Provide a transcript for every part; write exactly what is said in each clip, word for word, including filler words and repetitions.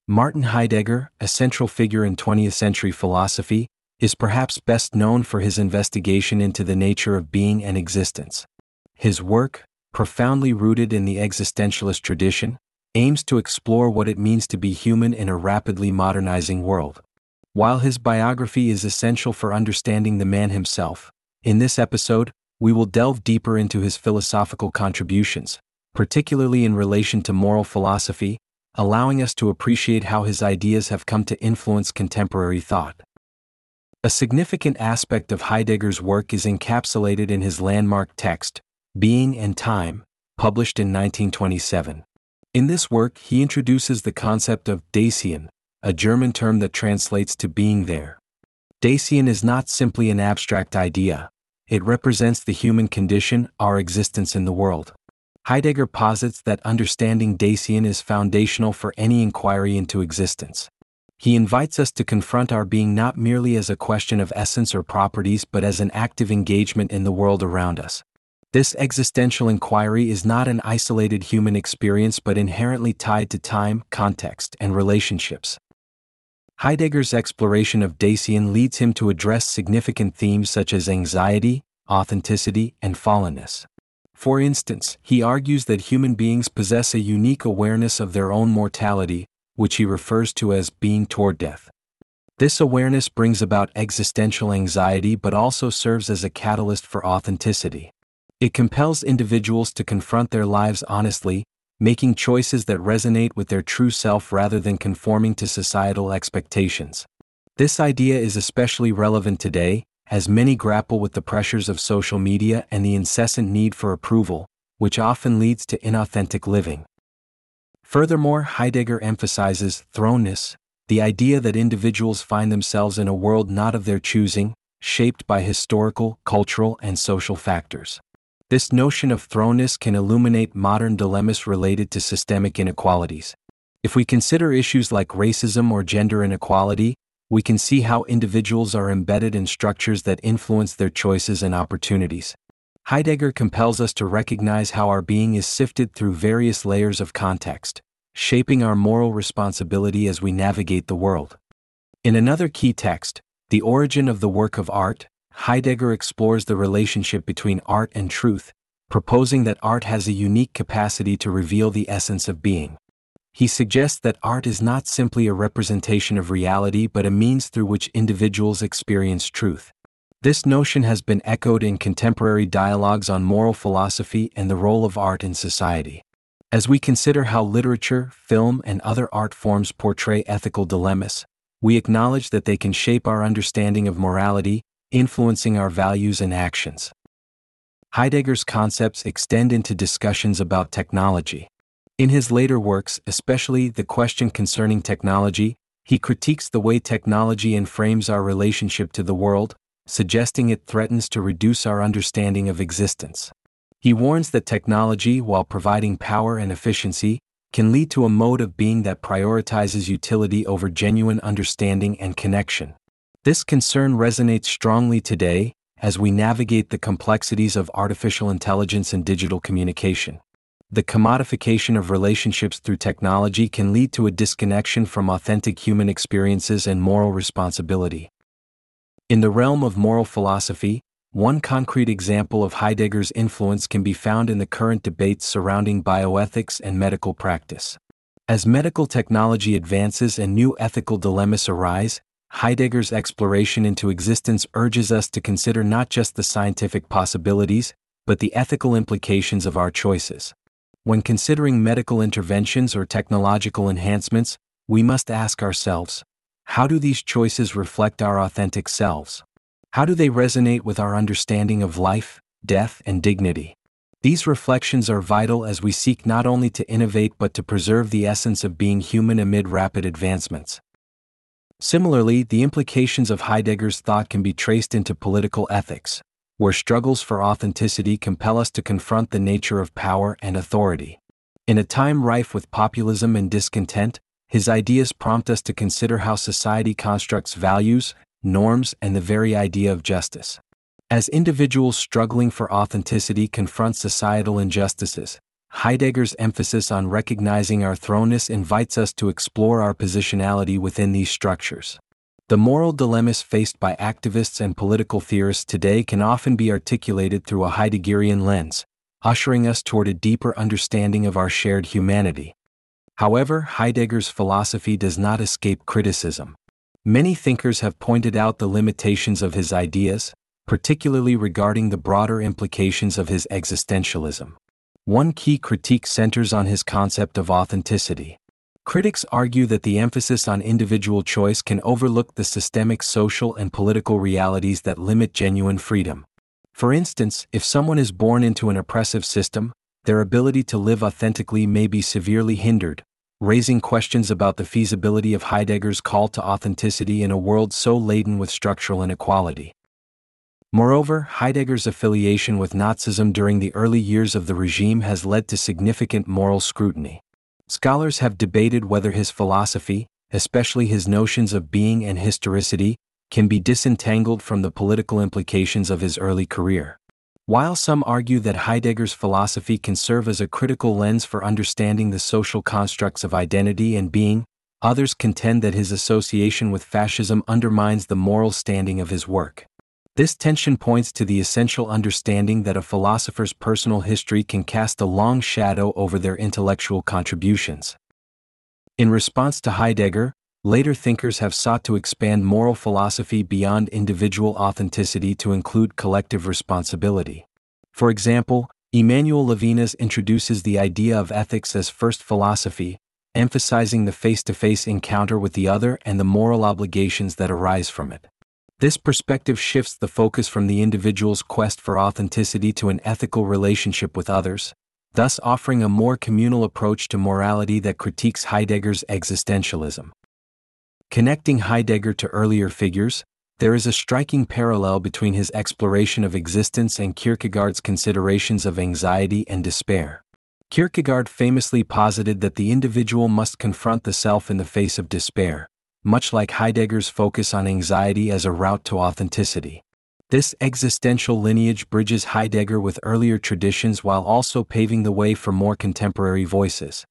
Martin Heidegger, a central figure in twentieth century philosophy, is perhaps best known for his investigation into the nature of being and existence. His work, profoundly rooted in the existentialist tradition, aims to explore what it means to be human in a rapidly modernizing world. While his biography is essential for understanding the man himself, in this episode, we will delve deeper into his philosophical contributions, particularly in relation to moral philosophy, allowing us to appreciate how his ideas have come to influence contemporary thought. A significant aspect of Heidegger's work is encapsulated in his landmark text, Being and Time, published in nineteen twenty-seven. In this work, he introduces the concept of Dasein, a German term that translates to being there. Dasein is not simply an abstract idea. It represents the human condition, our existence in the world. Heidegger posits that understanding Dasein is foundational for any inquiry into existence. He invites us to confront our being not merely as a question of essence or properties but as an active engagement in the world around us. This existential inquiry is not an isolated human experience but inherently tied to time, context, and relationships. Heidegger's exploration of Dasein leads him to address significant themes such as anxiety, authenticity, and fallenness. For instance, he argues that human beings possess a unique awareness of their own mortality, which he refers to as being toward death. This awareness brings about existential anxiety but also serves as a catalyst for authenticity. It compels individuals to confront their lives honestly, making choices that resonate with their true self rather than conforming to societal expectations. This idea is especially relevant today, as many grapple with the pressures of social media and the incessant need for approval, which often leads to inauthentic living. Furthermore, Heidegger emphasizes thrownness, the idea that individuals find themselves in a world not of their choosing, shaped by historical, cultural, and social factors. This notion of thrownness can illuminate modern dilemmas related to systemic inequalities. If we consider issues like racism or gender inequality, we can see how individuals are embedded in structures that influence their choices and opportunities. Heidegger compels us to recognize how our being is sifted through various layers of context, shaping our moral responsibility as we navigate the world. In another key text, The Origin of the Work of Art, Heidegger explores the relationship between art and truth, proposing that art has a unique capacity to reveal the essence of being. He suggests that art is not simply a representation of reality but a means through which individuals experience truth. This notion has been echoed in contemporary dialogues on moral philosophy and the role of art in society. As we consider how literature, film, and other art forms portray ethical dilemmas, we acknowledge that they can shape our understanding of morality, influencing our values and actions. Heidegger's concepts extend into discussions about technology. In his later works, especially The Question Concerning Technology, he critiques the way technology enframes our relationship to the world, suggesting it threatens to reduce our understanding of existence. He warns that technology, while providing power and efficiency, can lead to a mode of being that prioritizes utility over genuine understanding and connection. This concern resonates strongly today as we navigate the complexities of artificial intelligence and digital communication. The commodification of relationships through technology can lead to a disconnection from authentic human experiences and moral responsibility. In the realm of moral philosophy, one concrete example of Heidegger's influence can be found in the current debates surrounding bioethics and medical practice. As medical technology advances and new ethical dilemmas arise, Heidegger's exploration into existence urges us to consider not just the scientific possibilities, but the ethical implications of our choices. When considering medical interventions or technological enhancements, we must ask ourselves, how do these choices reflect our authentic selves? How do they resonate with our understanding of life, death, and dignity? These reflections are vital as we seek not only to innovate but to preserve the essence of being human amid rapid advancements. Similarly, the implications of Heidegger's thought can be traced into political ethics, where struggles for authenticity compel us to confront the nature of power and authority. In a time rife with populism and discontent, his ideas prompt us to consider how society constructs values, norms, and the very idea of justice. As individuals struggling for authenticity confront societal injustices, Heidegger's emphasis on recognizing our thrownness invites us to explore our positionality within these structures. The moral dilemmas faced by activists and political theorists today can often be articulated through a Heideggerian lens, ushering us toward a deeper understanding of our shared humanity. However, Heidegger's philosophy does not escape criticism. Many thinkers have pointed out the limitations of his ideas, particularly regarding the broader implications of his existentialism. One key critique centers on his concept of authenticity. Critics argue that the emphasis on individual choice can overlook the systemic social and political realities that limit genuine freedom. For instance, if someone is born into an oppressive system, their ability to live authentically may be severely hindered, raising questions about the feasibility of Heidegger's call to authenticity in a world so laden with structural inequality. Moreover, Heidegger's affiliation with Nazism during the early years of the regime has led to significant moral scrutiny. Scholars have debated whether his philosophy, especially his notions of being and historicity, can be disentangled from the political implications of his early career. While some argue that Heidegger's philosophy can serve as a critical lens for understanding the social constructs of identity and being, others contend that his association with fascism undermines the moral standing of his work. This tension points to the essential understanding that a philosopher's personal history can cast a long shadow over their intellectual contributions. In response to Heidegger, later thinkers have sought to expand moral philosophy beyond individual authenticity to include collective responsibility. For example, Emmanuel Levinas introduces the idea of ethics as first philosophy, emphasizing the face-to-face encounter with the other and the moral obligations that arise from it. This perspective shifts the focus from the individual's quest for authenticity to an ethical relationship with others, thus offering a more communal approach to morality that critiques Heidegger's existentialism. Connecting Heidegger to earlier figures, there is a striking parallel between his exploration of existence and Kierkegaard's considerations of anxiety and despair. Kierkegaard famously posited that the individual must confront the self in the face of despair, much like Heidegger's focus on anxiety as a route to authenticity. This existential lineage bridges Heidegger with earlier traditions while also paving the way for more contemporary voices.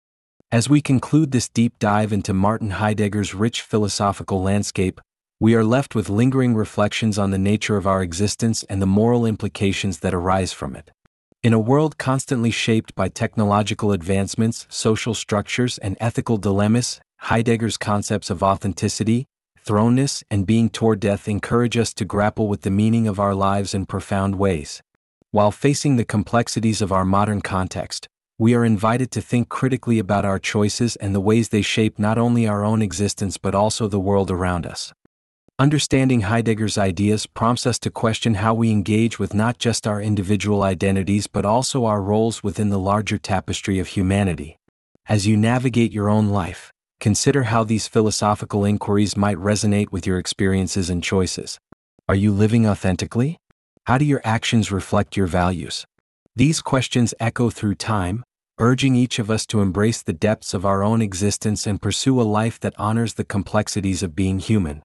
As we conclude this deep dive into Martin Heidegger's rich philosophical landscape, we are left with lingering reflections on the nature of our existence and the moral implications that arise from it. In a world constantly shaped by technological advancements, social structures, and ethical dilemmas, Heidegger's concepts of authenticity, thrownness, and being toward death encourage us to grapple with the meaning of our lives in profound ways. While facing the complexities of our modern context, we are invited to think critically about our choices and the ways they shape not only our own existence but also the world around us. Understanding Heidegger's ideas prompts us to question how we engage with not just our individual identities but also our roles within the larger tapestry of humanity. As you navigate your own life, consider how these philosophical inquiries might resonate with your experiences and choices. Are you living authentically? How do your actions reflect your values? These questions echo through time, urging each of us to embrace the depths of our own existence and pursue a life that honors the complexities of being human.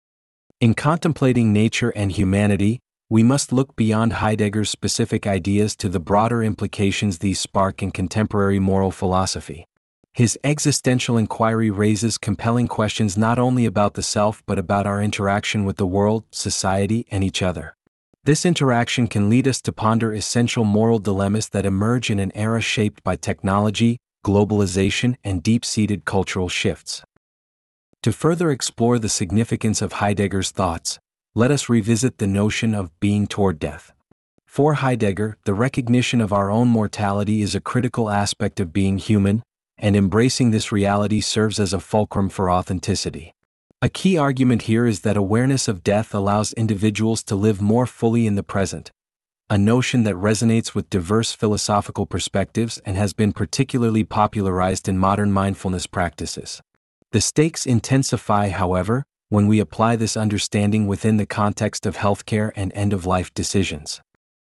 In contemplating nature and humanity, we must look beyond Heidegger's specific ideas to the broader implications these spark in contemporary moral philosophy. His existential inquiry raises compelling questions not only about the self but about our interaction with the world, society, and each other. This interaction can lead us to ponder essential moral dilemmas that emerge in an era shaped by technology, globalization, and deep-seated cultural shifts. To further explore the significance of Heidegger's thoughts, let us revisit the notion of being toward death. For Heidegger, the recognition of our own mortality is a critical aspect of being human, and embracing this reality serves as a fulcrum for authenticity. A key argument here is that awareness of death allows individuals to live more fully in the present, a notion that resonates with diverse philosophical perspectives and has been particularly popularized in modern mindfulness practices. The stakes intensify, however, when we apply this understanding within the context of healthcare and end-of-life decisions.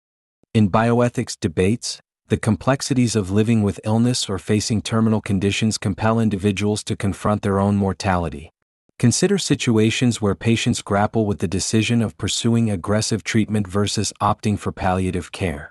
In bioethics debates, the complexities of living with illness or facing terminal conditions compel individuals to confront their own mortality. Consider situations where patients grapple with the decision of pursuing aggressive treatment versus opting for palliative care.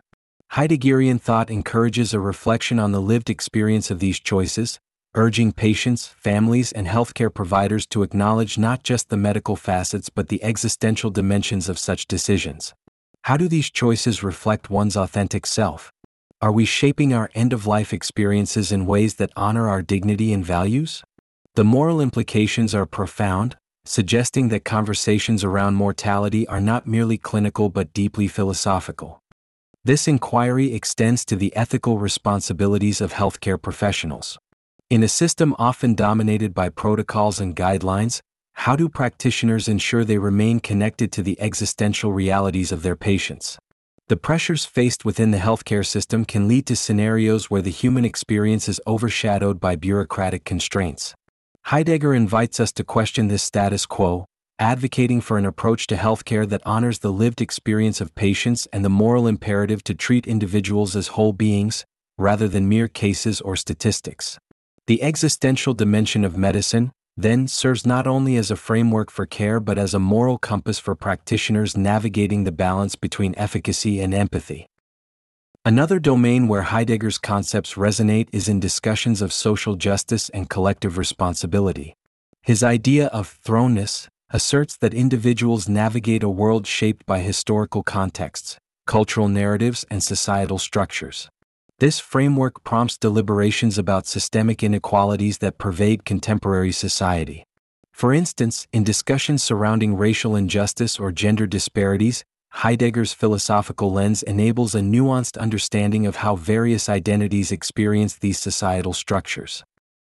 Heideggerian thought encourages a reflection on the lived experience of these choices, urging patients, families, and healthcare providers to acknowledge not just the medical facets but the existential dimensions of such decisions. How do these choices reflect one's authentic self? Are we shaping our end-of-life experiences in ways that honor our dignity and values? The moral implications are profound, suggesting that conversations around mortality are not merely clinical but deeply philosophical. This inquiry extends to the ethical responsibilities of healthcare professionals. In a system often dominated by protocols and guidelines, how do practitioners ensure they remain connected to the existential realities of their patients? The pressures faced within the healthcare system can lead to scenarios where the human experience is overshadowed by bureaucratic constraints. Heidegger invites us to question this status quo, advocating for an approach to healthcare that honors the lived experience of patients and the moral imperative to treat individuals as whole beings, rather than mere cases or statistics. The existential dimension of medicine, then, serves not only as a framework for care but as a moral compass for practitioners navigating the balance between efficacy and empathy. Another domain where Heidegger's concepts resonate is in discussions of social justice and collective responsibility. His idea of thrownness asserts that individuals navigate a world shaped by historical contexts, cultural narratives, and societal structures. This framework prompts deliberations about systemic inequalities that pervade contemporary society. For instance, in discussions surrounding racial injustice or gender disparities, Heidegger's philosophical lens enables a nuanced understanding of how various identities experience these societal structures.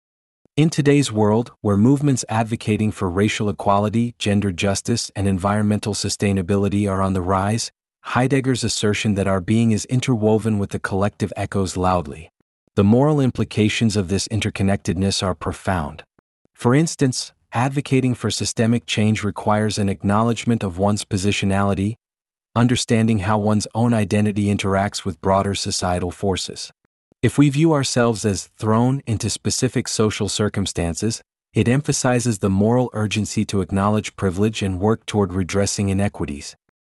In today's world, where movements advocating for racial equality, gender justice, and environmental sustainability are on the rise, Heidegger's assertion that our being is interwoven with the collective echoes loudly. The moral implications of this interconnectedness are profound. For instance, advocating for systemic change requires an acknowledgement of one's positionality, understanding how one's own identity interacts with broader societal forces. If we view ourselves as thrown into specific social circumstances, it emphasizes the moral urgency to acknowledge privilege and work toward redressing inequities.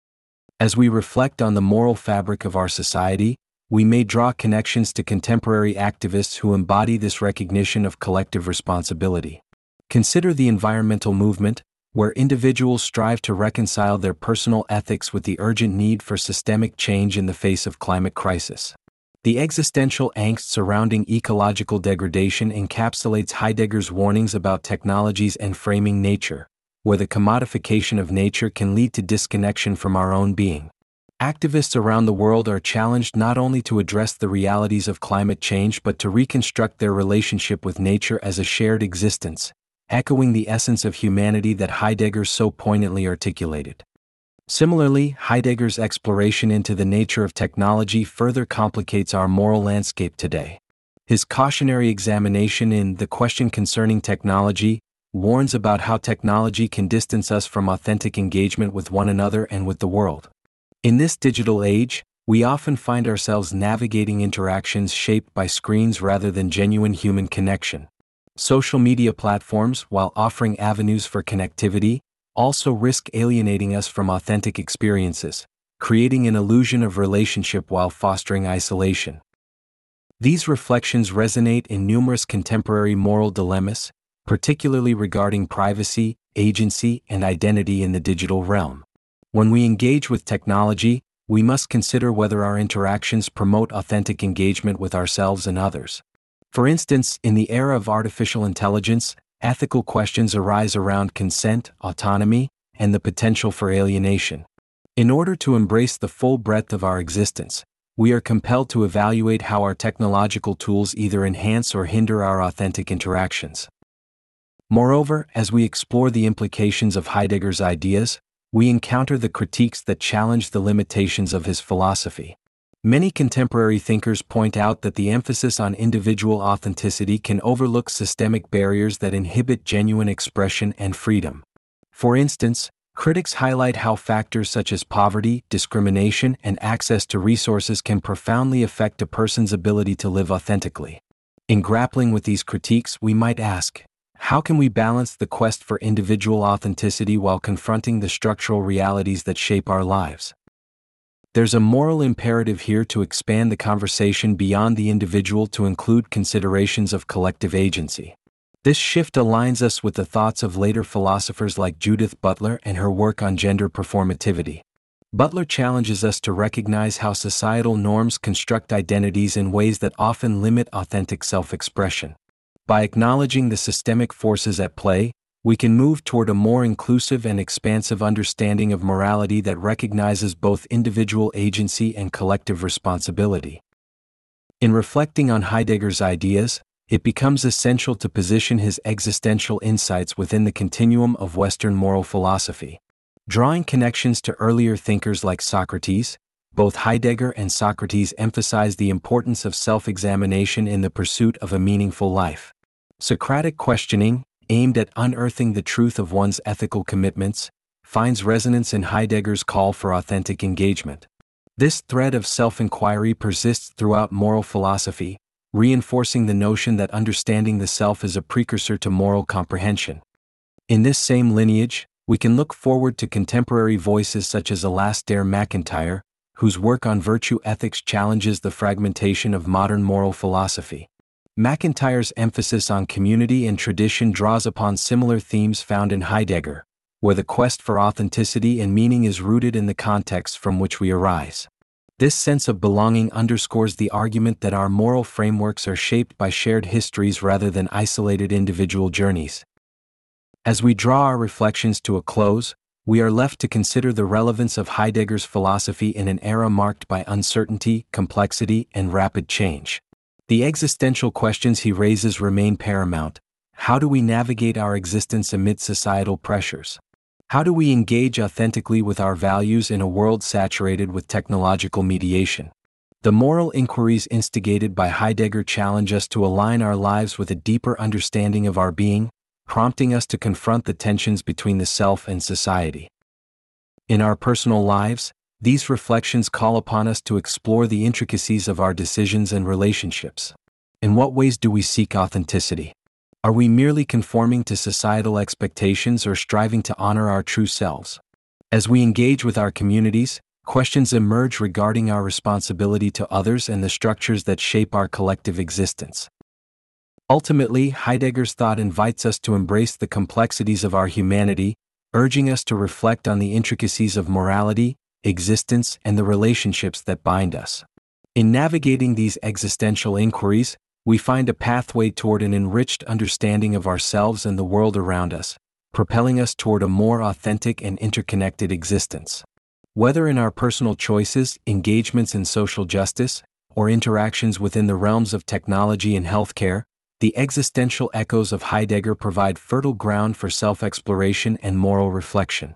As we reflect on the moral fabric of our society, we may draw connections to contemporary activists who embody this recognition of collective responsibility. Consider the environmental movement, where individuals strive to reconcile their personal ethics with the urgent need for systemic change in the face of climate crisis. The existential angst surrounding ecological degradation encapsulates Heidegger's warnings about technologies enframing nature, where the commodification of nature can lead to disconnection from our own being. Activists around the world are challenged not only to address the realities of climate change but to reconstruct their relationship with nature as a shared existence, echoing the essence of humanity that Heidegger so poignantly articulated. Similarly, Heidegger's exploration into the nature of technology further complicates our moral landscape today. His cautionary examination in The Question Concerning Technology warns about how technology can distance us from authentic engagement with one another and with the world. In this digital age, we often find ourselves navigating interactions shaped by screens rather than genuine human connection. Social media platforms, while offering avenues for connectivity, also risk alienating us from authentic experiences, creating an illusion of relationship while fostering isolation. These reflections resonate in numerous contemporary moral dilemmas, particularly regarding privacy, agency, and identity in the digital realm. When we engage with technology, we must consider whether our interactions promote authentic engagement with ourselves and others. For instance, in the era of artificial intelligence, ethical questions arise around consent, autonomy, and the potential for alienation. In order to embrace the full breadth of our existence, we are compelled to evaluate how our technological tools either enhance or hinder our authentic interactions. Moreover, as we explore the implications of Heidegger's ideas, we encounter the critiques that challenge the limitations of his philosophy. Many contemporary thinkers point out that the emphasis on individual authenticity can overlook systemic barriers that inhibit genuine expression and freedom. For instance, critics highlight how factors such as poverty, discrimination, and access to resources can profoundly affect a person's ability to live authentically. In grappling with these critiques, we might ask, how can we balance the quest for individual authenticity while confronting the structural realities that shape our lives? There's a moral imperative here to expand the conversation beyond the individual to include considerations of collective agency. This shift aligns us with the thoughts of later philosophers like Judith Butler and her work on gender performativity. Butler challenges us to recognize how societal norms construct identities in ways that often limit authentic self-expression. By acknowledging the systemic forces at play, we can move toward a more inclusive and expansive understanding of morality that recognizes both individual agency and collective responsibility. In reflecting on Heidegger's ideas, it becomes essential to position his existential insights within the continuum of Western moral philosophy. Drawing connections to earlier thinkers like Socrates, both Heidegger and Socrates emphasize the importance of self-examination in the pursuit of a meaningful life. Socratic questioning, aimed at unearthing the truth of one's ethical commitments, finds resonance in Heidegger's call for authentic engagement. This thread of self-inquiry persists throughout moral philosophy, reinforcing the notion that understanding the self is a precursor to moral comprehension. In this same lineage, we can look forward to contemporary voices such as Alasdair MacIntyre, whose work on virtue ethics challenges the fragmentation of modern moral philosophy. MacIntyre's emphasis on community and tradition draws upon similar themes found in Heidegger, where the quest for authenticity and meaning is rooted in the context from which we arise. This sense of belonging underscores the argument that our moral frameworks are shaped by shared histories rather than isolated individual journeys. As we draw our reflections to a close, we are left to consider the relevance of Heidegger's philosophy in an era marked by uncertainty, complexity, and rapid change. The existential questions he raises remain paramount. How do we navigate our existence amid societal pressures? How do we engage authentically with our values in a world saturated with technological mediation? The moral inquiries instigated by Heidegger challenge us to align our lives with a deeper understanding of our being, prompting us to confront the tensions between the self and society. In our personal lives, these reflections call upon us to explore the intricacies of our decisions and relationships. In what ways do we seek authenticity? Are we merely conforming to societal expectations or striving to honor our true selves? As we engage with our communities, questions emerge regarding our responsibility to others and the structures that shape our collective existence. Ultimately, Heidegger's thought invites us to embrace the complexities of our humanity, urging us to reflect on the intricacies of morality, existence, and the relationships that bind us. In navigating these existential inquiries, we find a pathway toward an enriched understanding of ourselves and the world around us, propelling us toward a more authentic and interconnected existence. Whether in our personal choices, engagements in social justice, or interactions within the realms of technology and healthcare, the existential echoes of Heidegger provide fertile ground for self-exploration and moral reflection.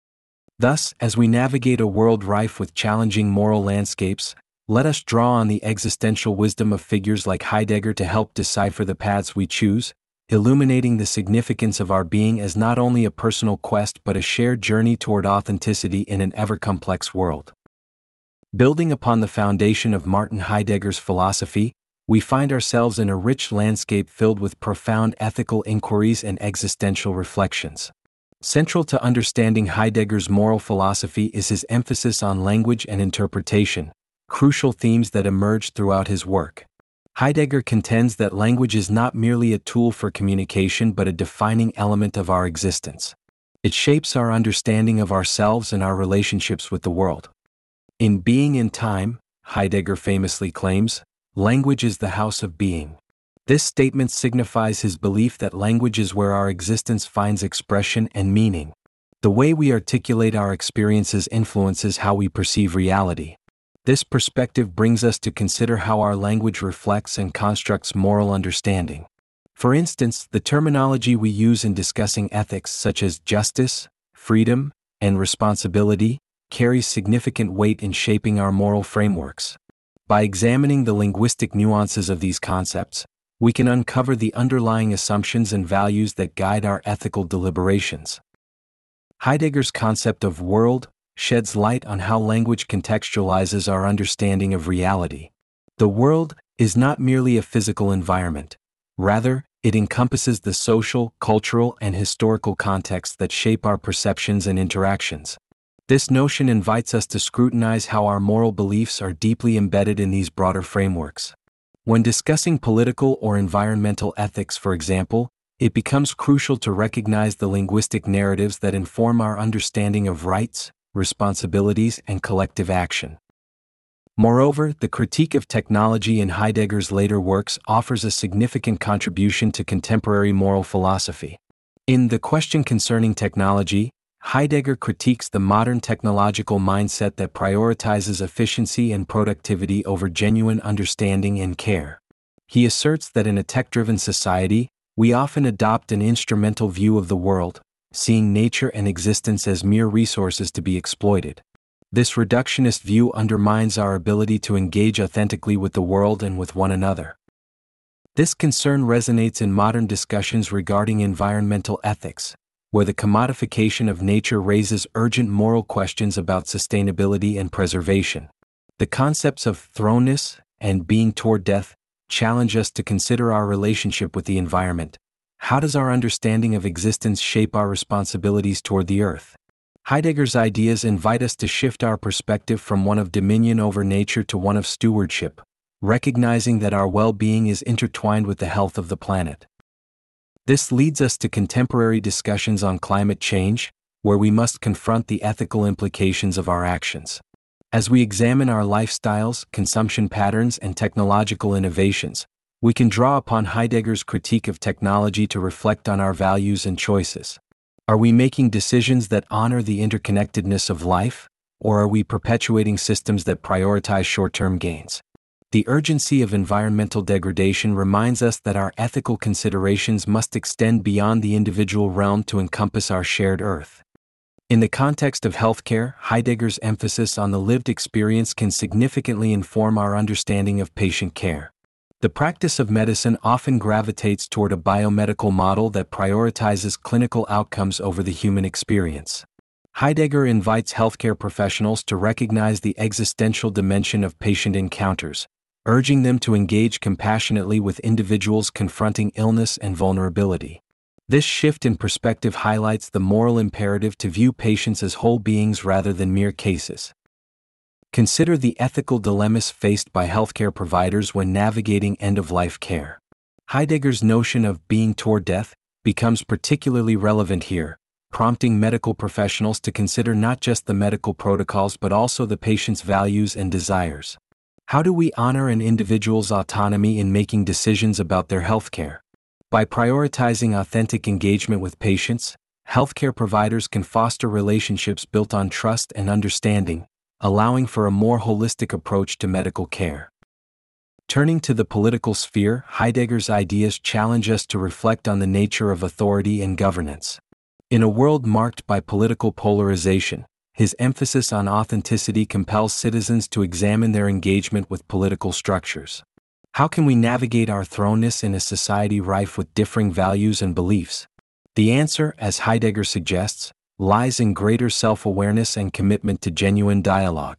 Thus, as we navigate a world rife with challenging moral landscapes, let us draw on the existential wisdom of figures like Heidegger to help decipher the paths we choose, illuminating the significance of our being as not only a personal quest but a shared journey toward authenticity in an ever-complex world. Building upon the foundation of Martin Heidegger's philosophy, we find ourselves in a rich landscape filled with profound ethical inquiries and existential reflections. Central to understanding Heidegger's moral philosophy is his emphasis on language and interpretation, crucial themes that emerge throughout his work. Heidegger contends that language is not merely a tool for communication but a defining element of our existence. It shapes our understanding of ourselves and our relationships with the world. In Being in Time, Heidegger famously claims, "Language is the house of being." This statement signifies his belief that language is where our existence finds expression and meaning. The way we articulate our experiences influences how we perceive reality. This perspective brings us to consider how our language reflects and constructs moral understanding. For instance, the terminology we use in discussing ethics such as justice, freedom, and responsibility carries significant weight in shaping our moral frameworks. By examining the linguistic nuances of these concepts, we can uncover the underlying assumptions and values that guide our ethical deliberations. Heidegger's concept of world sheds light on how language contextualizes our understanding of reality. The world is not merely a physical environment. Rather, it encompasses the social, cultural, and historical contexts that shape our perceptions and interactions. This notion invites us to scrutinize how our moral beliefs are deeply embedded in these broader frameworks. When discussing political or environmental ethics, for example, it becomes crucial to recognize the linguistic narratives that inform our understanding of rights, responsibilities, and collective action. Moreover, the critique of technology in Heidegger's later works offers a significant contribution to contemporary moral philosophy. In The Question Concerning Technology, Heidegger critiques the modern technological mindset that prioritizes efficiency and productivity over genuine understanding and care. He asserts that in a tech-driven society, we often adopt an instrumental view of the world, seeing nature and existence as mere resources to be exploited. This reductionist view undermines our ability to engage authentically with the world and with one another. This concern resonates in modern discussions regarding environmental ethics, where the commodification of nature raises urgent moral questions about sustainability and preservation. The concepts of thrownness and being toward death challenge us to consider our relationship with the environment. How does our understanding of existence shape our responsibilities toward the earth? Heidegger's ideas invite us to shift our perspective from one of dominion over nature to one of stewardship, recognizing that our well-being is intertwined with the health of the planet. This leads us to contemporary discussions on climate change, where we must confront the ethical implications of our actions. As we examine our lifestyles, consumption patterns, and technological innovations, we can draw upon Heidegger's critique of technology to reflect on our values and choices. Are we making decisions that honor the interconnectedness of life, or are we perpetuating systems that prioritize short-term gains? The urgency of environmental degradation reminds us that our ethical considerations must extend beyond the individual realm to encompass our shared earth. In the context of healthcare, Heidegger's emphasis on the lived experience can significantly inform our understanding of patient care. The practice of medicine often gravitates toward a biomedical model that prioritizes clinical outcomes over the human experience. Heidegger invites healthcare professionals to recognize the existential dimension of patient encounters, urging them to engage compassionately with individuals confronting illness and vulnerability. This shift in perspective highlights the moral imperative to view patients as whole beings rather than mere cases. Consider the ethical dilemmas faced by healthcare providers when navigating end-of-life care. Heidegger's notion of being toward death becomes particularly relevant here, prompting medical professionals to consider not just the medical protocols but also the patient's values and desires. How do we honor an individual's autonomy in making decisions about their healthcare? By prioritizing authentic engagement with patients, healthcare providers can foster relationships built on trust and understanding, allowing for a more holistic approach to medical care. Turning to the political sphere, Heidegger's ideas challenge us to reflect on the nature of authority and governance. In a world marked by political polarization, his emphasis on authenticity compels citizens to examine their engagement with political structures. How can we navigate our thrownness in a society rife with differing values and beliefs? The answer, as Heidegger suggests, lies in greater self-awareness and commitment to genuine dialogue.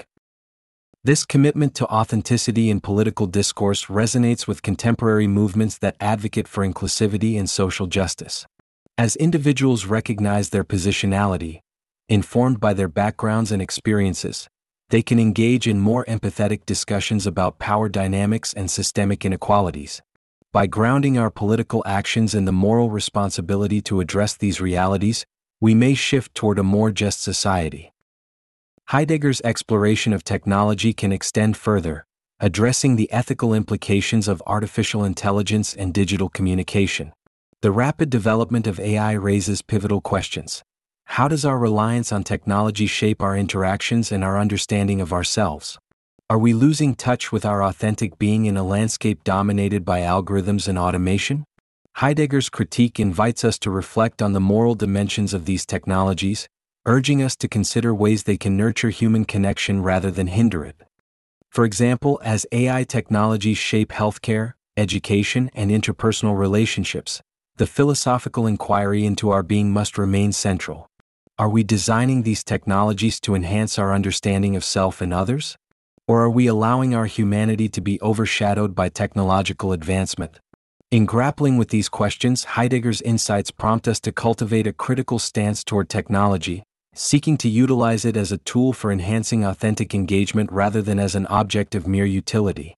This commitment to authenticity in political discourse resonates with contemporary movements that advocate for inclusivity and social justice. As individuals recognize their positionality, informed by their backgrounds and experiences, they can engage in more empathetic discussions about power dynamics and systemic inequalities. By grounding our political actions in the moral responsibility to address these realities, we may shift toward a more just society. Heidegger's exploration of technology can extend further, addressing the ethical implications of artificial intelligence and digital communication. The rapid development of A I raises pivotal questions. How does our reliance on technology shape our interactions and our understanding of ourselves? Are we losing touch with our authentic being in a landscape dominated by algorithms and automation? Heidegger's critique invites us to reflect on the moral dimensions of these technologies, urging us to consider ways they can nurture human connection rather than hinder it. For example, as A I technologies shape healthcare, education, and interpersonal relationships, the philosophical inquiry into our being must remain central. Are we designing these technologies to enhance our understanding of self and others? Or are we allowing our humanity to be overshadowed by technological advancement? In grappling with these questions, Heidegger's insights prompt us to cultivate a critical stance toward technology, seeking to utilize it as a tool for enhancing authentic engagement rather than as an object of mere utility.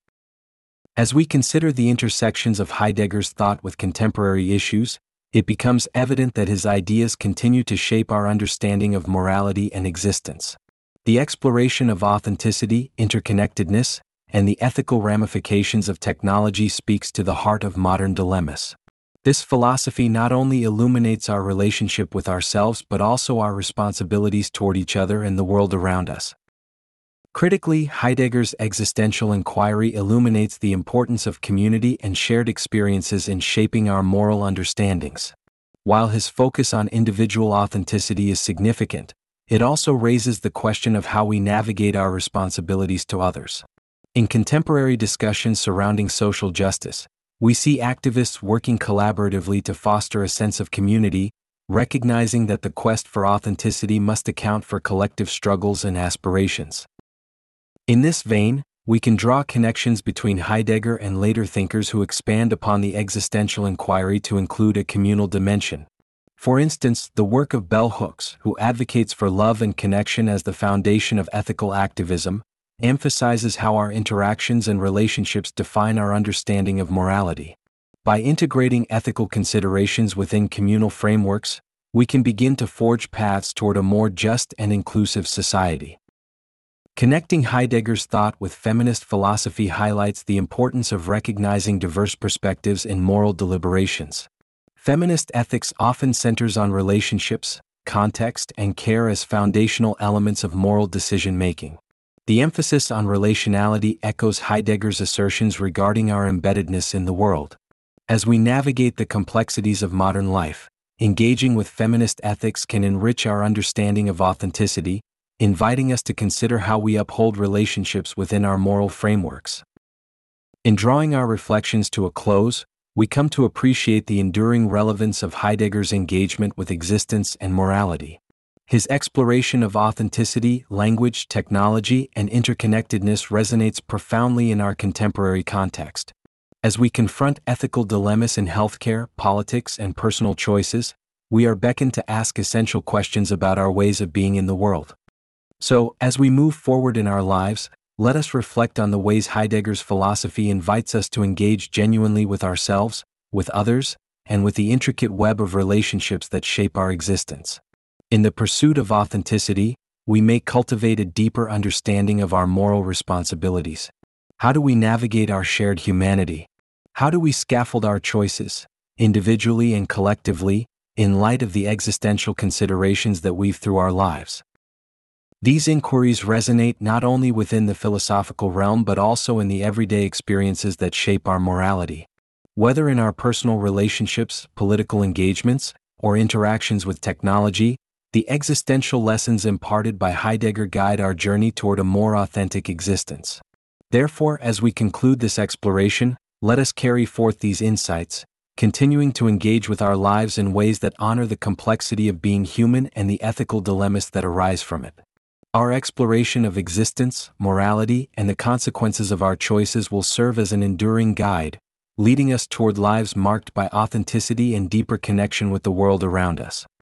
As we consider the intersections of Heidegger's thought with contemporary issues, it becomes evident that his ideas continue to shape our understanding of morality and existence. The exploration of authenticity, interconnectedness, and the ethical ramifications of technology speaks to the heart of modern dilemmas. This philosophy not only illuminates our relationship with ourselves but also our responsibilities toward each other and the world around us. Critically, Heidegger's existential inquiry illuminates the importance of community and shared experiences in shaping our moral understandings. While his focus on individual authenticity is significant, it also raises the question of how we navigate our responsibilities to others. In contemporary discussions surrounding social justice, we see activists working collaboratively to foster a sense of community, recognizing that the quest for authenticity must account for collective struggles and aspirations. In this vein, we can draw connections between Heidegger and later thinkers who expand upon the existential inquiry to include a communal dimension. For instance, the work of Bell Hooks, who advocates for love and connection as the foundation of ethical activism, emphasizes how our interactions and relationships define our understanding of morality. By integrating ethical considerations within communal frameworks, we can begin to forge paths toward a more just and inclusive society. Connecting Heidegger's thought with feminist philosophy highlights the importance of recognizing diverse perspectives in moral deliberations. Feminist ethics often centers on relationships, context, and care as foundational elements of moral decision-making. The emphasis on relationality echoes Heidegger's assertions regarding our embeddedness in the world. As we navigate the complexities of modern life, engaging with feminist ethics can enrich our understanding of authenticity, inviting us to consider how we uphold relationships within our moral frameworks. In drawing our reflections to a close, we come to appreciate the enduring relevance of Heidegger's engagement with existence and morality. His exploration of authenticity, language, technology, and interconnectedness resonates profoundly in our contemporary context. As we confront ethical dilemmas in healthcare, politics, and personal choices, we are beckoned to ask essential questions about our ways of being in the world. So, as we move forward in our lives, let us reflect on the ways Heidegger's philosophy invites us to engage genuinely with ourselves, with others, and with the intricate web of relationships that shape our existence. In the pursuit of authenticity, we may cultivate a deeper understanding of our moral responsibilities. How do we navigate our shared humanity? How do we scaffold our choices, individually and collectively, in light of the existential considerations that weave through our lives? These inquiries resonate not only within the philosophical realm but also in the everyday experiences that shape our morality. Whether in our personal relationships, political engagements, or interactions with technology, the existential lessons imparted by Heidegger guide our journey toward a more authentic existence. Therefore, as we conclude this exploration, let us carry forth these insights, continuing to engage with our lives in ways that honor the complexity of being human and the ethical dilemmas that arise from it. Our exploration of existence, morality, and the consequences of our choices will serve as an enduring guide, leading us toward lives marked by authenticity and deeper connection with the world around us.